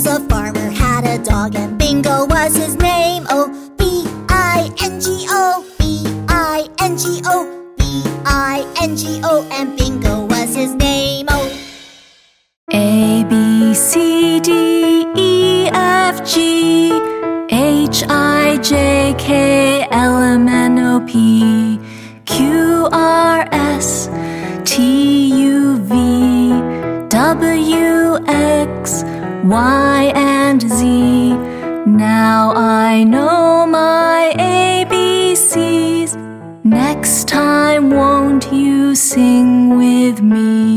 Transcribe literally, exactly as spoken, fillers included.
was a farmer, had a dog, and Bingo was his name. Oh, B I N G O, B I N G O, B I N G O, and Bingo was his name. Oh, A, B, C, D, E, F, G, H, I, J, K, L, M, N, O, P, Q, R, S, T, U, V, W, X, Y, and Z. Now I know my A B Cs. Next time, won't you sing with me?